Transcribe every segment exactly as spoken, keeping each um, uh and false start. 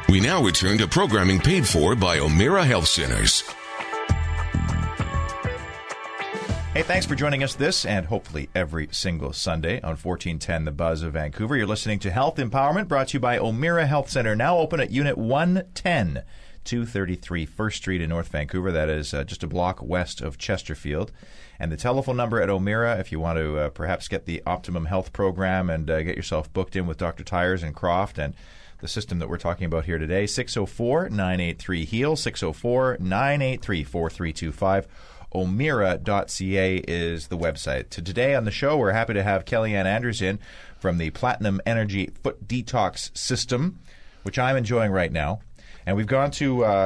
We now return to programming paid for by O'Meara Health Centers. Hey, thanks for joining us this and hopefully every single Sunday on fourteen ten The Buzz of Vancouver. You're listening to Health Empowerment, brought to you by O'Meara Health Center, now open at Unit one ten, two thirty-three First Street in North Vancouver. That is uh, just a block west of Chesterfield. And the telephone number at O'Meara, if you want to uh, perhaps get the Optimum Health program and uh, get yourself booked in with Doctor Tyers and Croft and the system that we're talking about here today, six oh four, nine eight three, HEAL, six oh four, nine eight three, four three two five. O'Meara dot c a is the website. To today on the show, we're happy to have Kellyanne Andrews in from the Platinum Energy Foot Detox System, which I'm enjoying right now. And we've gone to uh,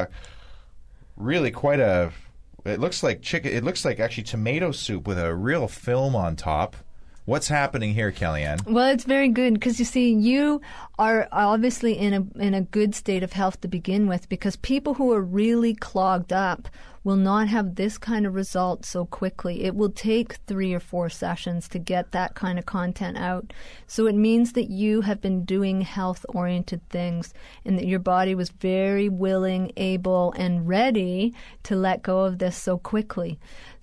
really quite a, it looks like chicken, it looks like actually tomato soup with a real film on top. What's happening here, Kellyanne? Well, it's very good because, you see, you are obviously in a in a good state of health to begin with, because people who are really clogged up will not have this kind of result so quickly. It will take three or four sessions to get that kind of content out. So it means that you have been doing health-oriented things and that your body was very willing, able, and ready to let go of this so quickly.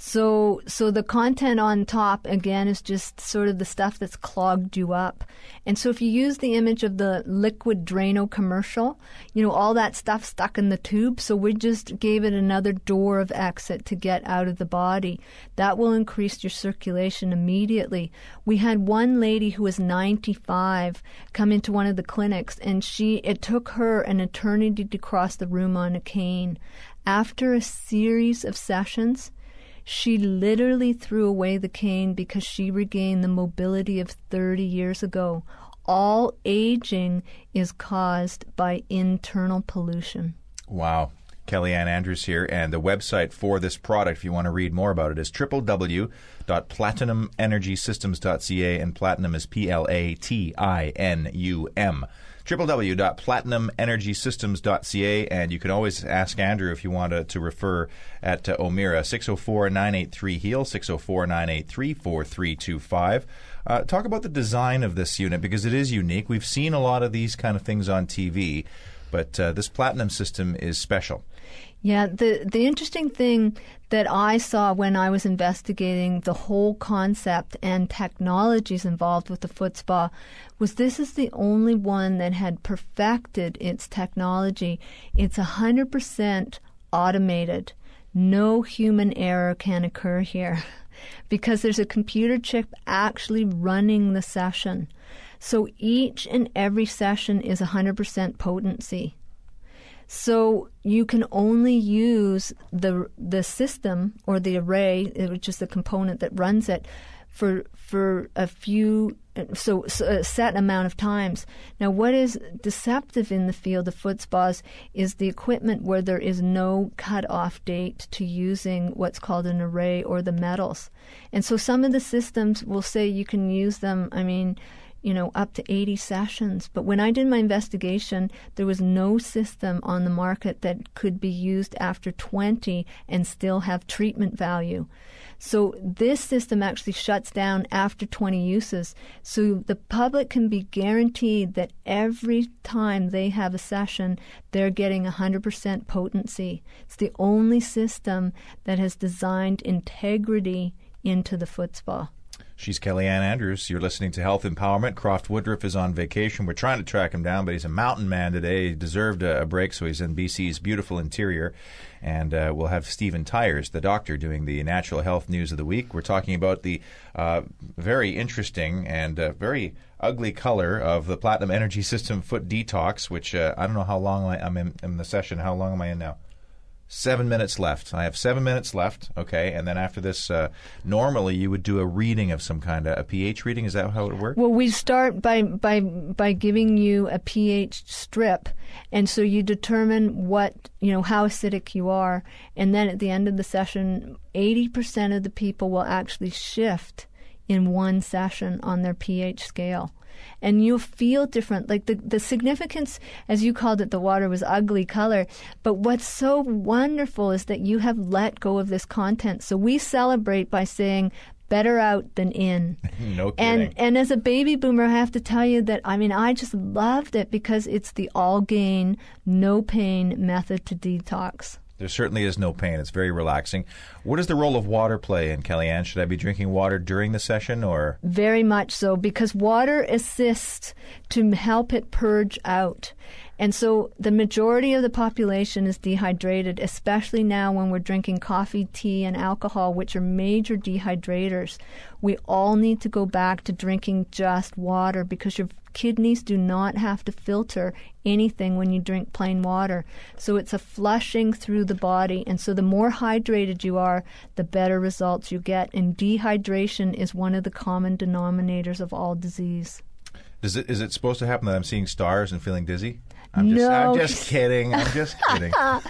So so the content on top, again, is just sort of the stuff that's clogged you up. And so if you use the image of the Liquid Drano commercial, you know, all that stuff stuck in the tube, so we just gave it another door of exit to get out of the body. That will increase your circulation immediately. We had one lady who was ninety-five come into one of the clinics, and she it took her an eternity to cross the room on a cane. After a series of sessions, she literally threw away the cane because she regained the mobility of thirty years ago. All aging is caused by internal pollution. Wow. Kellyanne Andrews here, and the website for this product, if you want to read more about it, is w w w dot platinum energy systems dot c a, and platinum is P L A T I N U M. w w w dot platinum energy systems dot c a, and you can always ask Andrew if you want to, to refer at uh, O'Meara, six oh four, nine eight three, HEAL, six oh four, nine eight three, four three two five. Uh, talk about the design of this unit, because it is unique. We've seen a lot of these kind of things on T V, but uh, this Platinum system is special. Yeah, the the interesting thing that I saw when I was investigating the whole concept and technologies involved with the foot spa was this is the only one that had perfected its technology. It's one hundred percent automated. No human error can occur here because there's a computer chip actually running the session. So each and every session is one hundred percent potency. So you can only use the the system or the array, which is the component that runs it, for for a few, so, so a set amount of times. Now, what is deceptive in the field of foot spas is the equipment where there is no cut-off date to using what's called an array or the metals. And so some of the systems will say you can use them, I mean, you know, up to eighty sessions. But when I did my investigation, there was no system on the market that could be used after twenty and still have treatment value. So this system actually shuts down after twenty uses. So the public can be guaranteed that every time they have a session, they're getting one hundred percent potency. It's the only system that has designed integrity into the foot spa. She's Kellyanne Andrews. You're listening to Health Empowerment. Croft Woodruff is on vacation. We're trying to track him down, but he's a mountain man today. He deserved a, a break, so he's in B C's beautiful interior. And uh, we'll have Stephen Tyers, the doctor, doing the natural health news of the week. We're talking about the uh, very interesting and uh, very ugly color of the Platinum Energy System Foot Detox, which uh, I don't know how long I, I'm in, in the session. How long am I in now? Seven minutes left. I have seven minutes left, okay, and then after this, uh, normally you would do a reading of some kind, of a pH reading. Is that how it would work? Well, we start by, by, by giving you a pH strip, and so you determine what, you know, how acidic you are, and then at the end of the session, eighty percent of the people will actually shift in one session on their pH scale. And you'll feel different. Like the, the significance, as you called it, the water was ugly color. But what's so wonderful is that you have let go of this content. So we celebrate by saying Better out than in. No kidding. And and as a baby boomer, I have to tell you that, I mean, I just loved it because it's the all-gain, no-pain method to detox. There certainly is no pain. It's very relaxing. What does the role of water play in, Kellyanne? Should I be drinking water during the session or? Very much so, because water assists to help it purge out. And so the majority of the population is dehydrated, especially now when we're drinking coffee, tea, and alcohol, which are major dehydrators. We all need to go back to drinking just water because your kidneys do not have to filter anything when you drink plain water. So it's a flushing through the body. And so the more hydrated you are, the better results you get. And dehydration is one of the common denominators of all disease. Does it, is it supposed to happen that I'm seeing stars and feeling dizzy? I'm just, no. I'm just kidding. I'm just kidding.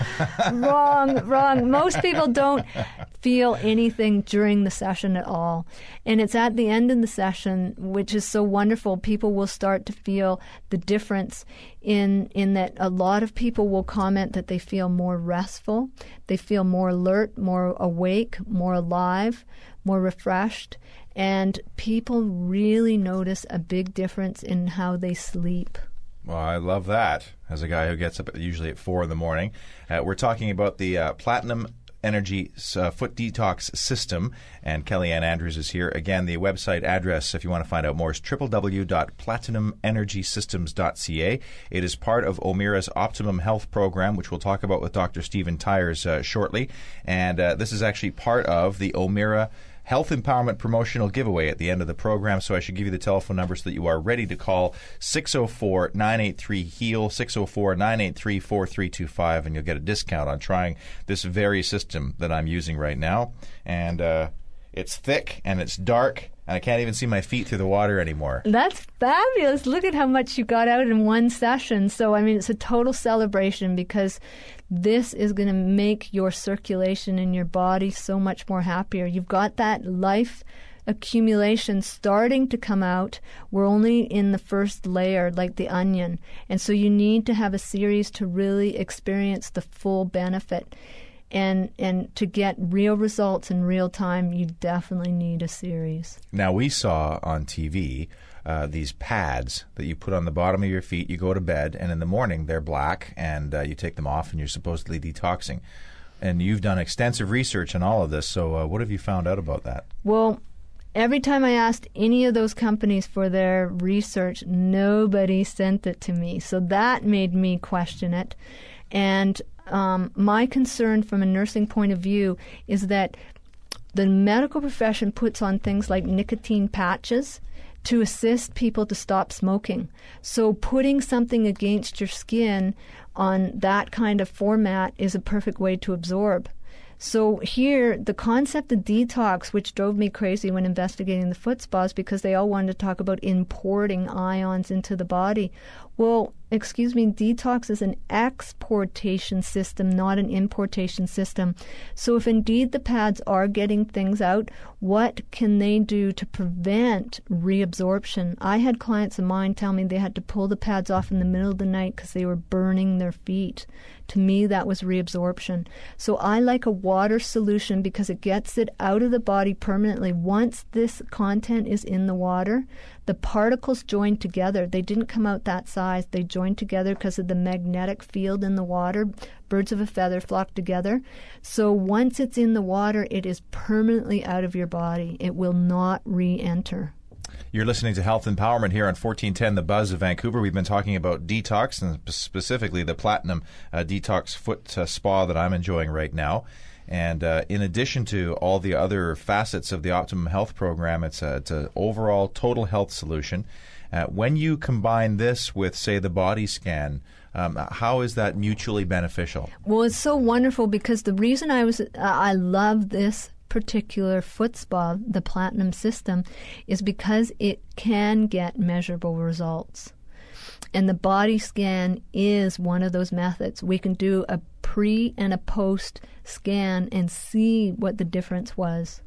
wrong, wrong. Most people don't feel anything during the session at all. And it's at the end of the session, which is so wonderful, people will start to feel the difference in in that a lot of people will comment that they feel more restful, they feel more alert, more awake, more alive, more refreshed. And people really notice a big difference in how they sleep. Well, I love that. As a guy who gets up usually at four in the morning, uh, we're talking about the uh, Platinum Energy uh, Foot Detox System, and Kellyanne Andrews is here. Again, the website address, if you want to find out more, is w w w dot platinum energy systems dot c a. It is part of O'Meara's Optimum Health program, which we'll talk about with Doctor Stephen Tyers uh, shortly. And uh, this is actually part of the O'Meara Health Empowerment Promotional Giveaway at the end of the program, so I should give you the telephone number so that you are ready to call six oh four, nine eight three, HEAL, six oh four, nine eight three, four three two five, and you'll get a discount on trying this very system that I'm using right now. And uh, it's thick and it's dark, and I can't even see my feet through the water anymore. That's fabulous. Look at how much you got out in one session. So, I mean, it's a total celebration because this is going to make your circulation in your body so much more happier. You've got that life accumulation starting to come out. We're only in the first layer, like the onion. And so you need to have a series to really experience the full benefit. And and to get real results in real time, you definitely need a series. Now, we saw on T V uh, these pads that you put on the bottom of your feet. You go to bed, and in the morning, they're black, and uh, you take them off, and you're supposedly detoxing. And you've done extensive research on all of this, so uh, what have you found out about that? Well, every time I asked any of those companies for their research, nobody sent it to me. So that made me question it. And Um, my concern from a nursing point of view is that the medical profession puts on things like nicotine patches to assist people to stop smoking. So putting something against your skin on that kind of format is a perfect way to absorb. So here, the concept of detox, which drove me crazy when investigating the foot spas, because they all wanted to talk about importing ions into the body. Well, excuse me, detox is an exportation system, not an importation system. So if indeed the pads are getting things out, what can they do to prevent reabsorption? I had clients of mine tell me they had to pull the pads off in the middle of the night because they were burning their feet. To me, that was reabsorption. So I like a water solution because it gets it out of the body permanently. Once this content is in the water, the particles join together. They didn't come out that size. They joined together because of the magnetic field in the water. Birds of a feather flock together. So once it's in the water, it is permanently out of your body. It will not re-enter. You're listening to Health Empowerment here on fourteen ten The Buzz of Vancouver. We've been talking about detox, and specifically the Platinum uh, Detox Foot uh, Spa that I'm enjoying right now. And uh, in addition to all the other facets of the Optimum Health program, it's a, it's an overall total health solution. Uh, when you combine this with, say, the body scan, um, how is that mutually beneficial? Well, it's so wonderful because the reason I was uh, I love this particular foot spa, the Platinum system, is because it can get measurable results. And the body scan is one of those methods. We can do a pre and a post scan and see what the difference was.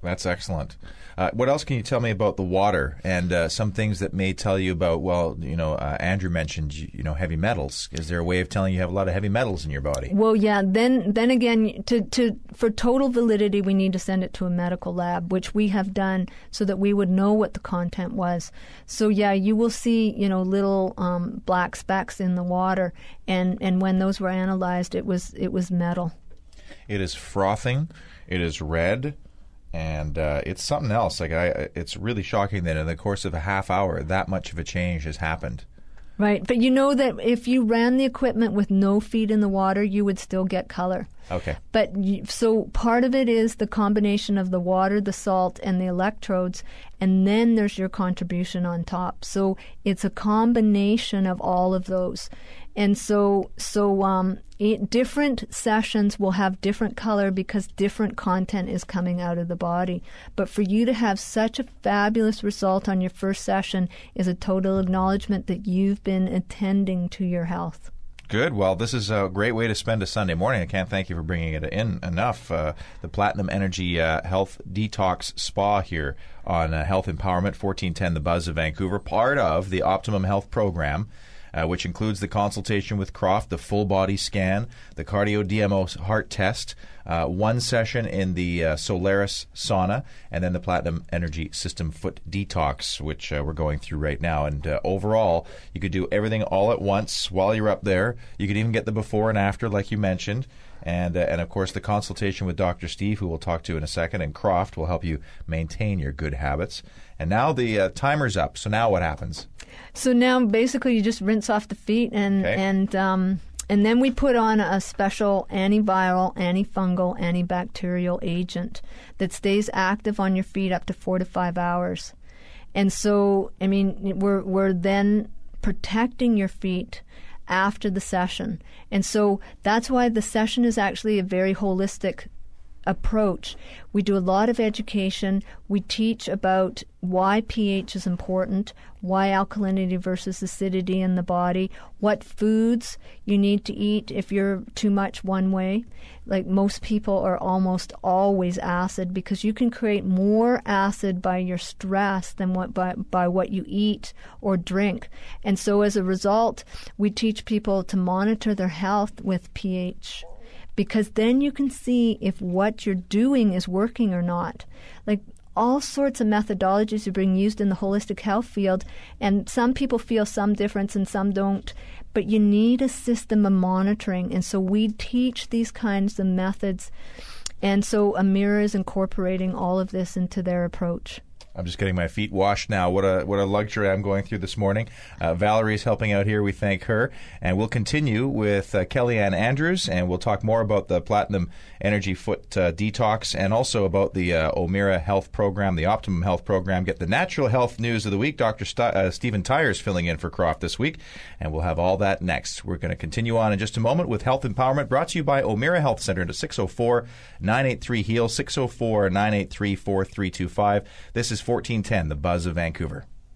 That's excellent. Uh, what else can you tell me about the water and uh, some things that may tell you about, well, you know, uh, Andrew mentioned, you, you know, heavy metals. Is there a way of telling you have a lot of heavy metals in your body? Well, yeah. Then then again, to, to for total validity, we need to send it to a medical lab, which we have done so that we would know what the content was. So, yeah, you will see, you know, little um, black specks in the water. And, and when those were analyzed, it was it was metal. It is frothing. It is red. And uh, it's something else. Like I, it's really shocking that in the course of a half hour, that much of a change has happened. Right, but you know that if you ran the equipment with no feet in the water, you would still get color. Okay. But you, so part of it is the combination of the water, the salt, and the electrodes, and then there's your contribution on top. So it's a combination of all of those. And so, so um, it, different sessions will have different color because different content is coming out of the body. But for you to have such a fabulous result on your first session is a total acknowledgement that you've been attending to your health. Good. Well, this is a great way to spend a Sunday morning. I can't thank you for bringing it in enough. Uh, the Platinum Energy uh, Health Detox Spa here on uh, Health Empowerment, fourteen ten The Buzz of Vancouver, part of the Optimum Health Program. Uh, which includes the consultation with Croft, the full body scan, the cardio D M O heart test, uh, one session in the uh, Solaris sauna, and then the Platinum Energy System Foot Detox, which uh, we're going through right now. And uh, overall, you could do everything all at once while you're up there. You could even get the before and after, like you mentioned. And, uh, and of course, the consultation with Doctor Steve, who we'll talk to in a second, and Croft will help you maintain your good habits. And now the uh, timer's up. So now what happens? So now basically you just rinse off the feet and okay. and um, and then we put on a special antiviral, antifungal, antibacterial agent that stays active on your feet up to four to five hours. And so, I mean, we're we're then protecting your feet after the session. And so that's why the session is actually a very holistic approach. We do a lot of education. We teach about why pH is important, why alkalinity versus acidity in the body, what foods you need to eat if you're too much one way. Like most people are almost always acid because you can create more acid by your stress than what by, by what you eat or drink. And so as a result, we teach people to monitor their health with pH. Because then you can see if what you're doing is working or not. Like all sorts of methodologies are being used in the holistic health field, and some people feel some difference and some don't. But you need a system of monitoring, and so we teach these kinds of methods. And so Amira is incorporating all of this into their approach. I'm just getting my feet washed now. What a what a luxury I'm going through this morning. Uh, Valerie's helping out here. We thank her. And we'll continue with uh, Kellyanne Andrews, and we'll talk more about the Platinum Energy Foot uh, Detox and also about the uh, Omira Health Program, the Optimum Health Program. Get the natural health news of the week. Doctor St- uh, Stephen Tyers filling in for Croft this week, and we'll have all that next. We're going to continue on in just a moment with Health Empowerment, brought to you by Omira Health Center at six oh four, nine eight three, HEAL, six oh four, nine eight three, four three two five. This is fourteen ten, The Buzz of Vancouver.